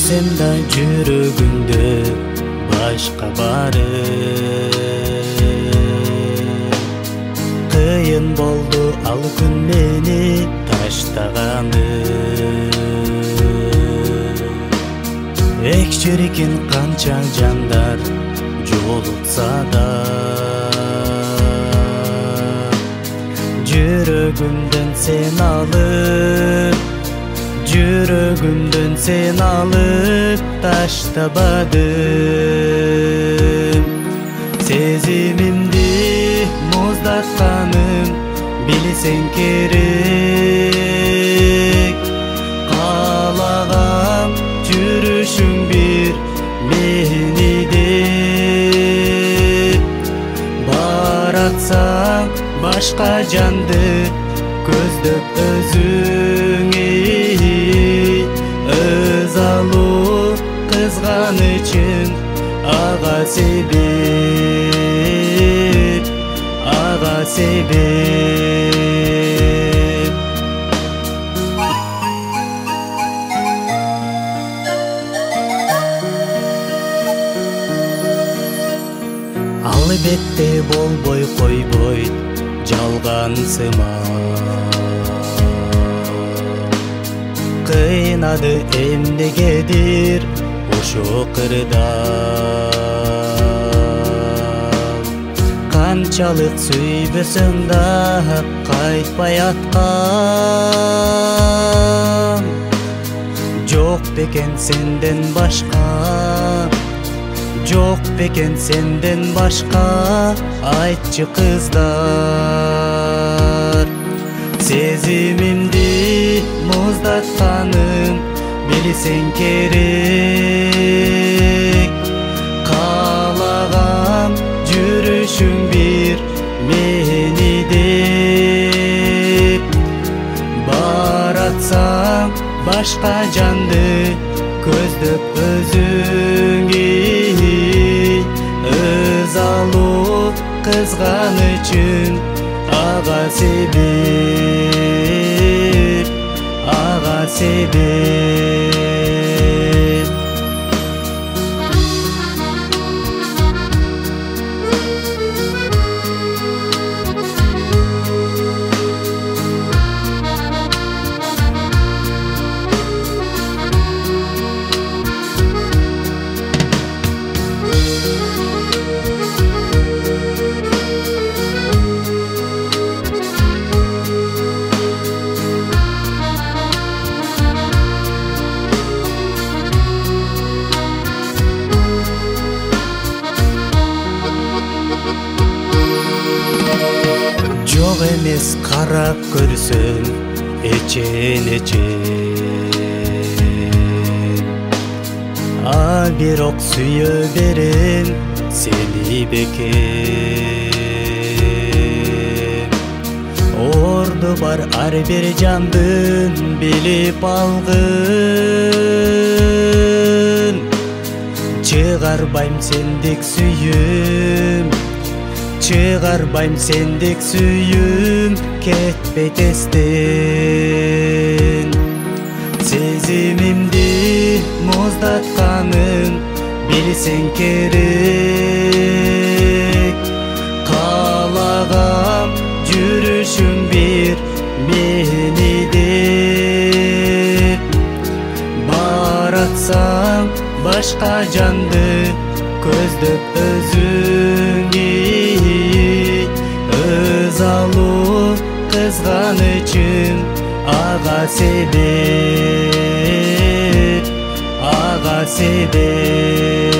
Билсем да жүрөгүмдө башка бары. Кыйын болду ал күн мени таштаганы. Эк шерикин канча жандар жолутса да, жүрөгүмдөн сен алып, жүрөгүмдөн сен алып таштабадым. Сезимимди муздатканым билсең керек. Каалагам жүрүшүң бир мени деп. Баратсаң башка жанды көздөп өзүңө, өз алуу кызганычың ага себеп, ага себеп. Албетте болбой койбойт жалган сымак. Кыйнады эмнегедир ошо кырдаал. Канчалык сүйбөсөң да кайтпай аткан. Жок бекен сенден башка, жок бекен сенден башка, айтчы кыздар. Сезимимди муздатканым билсең керек. Каалагам жүрүшүң бир мени деп. Баратсаң башка жанды көздөп өзүңө, өз алуу кызганычың ага себеп, ага себеп. Жок эмес карап көрсөм эчен-эчен. А бирок сүйө берем сени бекем. Орду бар ар бир жандын билип алгын. Чыгарбайм сендик сүйүм, чыгарбайм сендик сүйүм, кетпейт эстен. Сезимимди муздатканым билсең керек. Каалагам жүрүшүң бир мени деп. Баратсаң башка жанды көздөп өзүңө, өз алуу кызганычың ага себеп, ага себеп.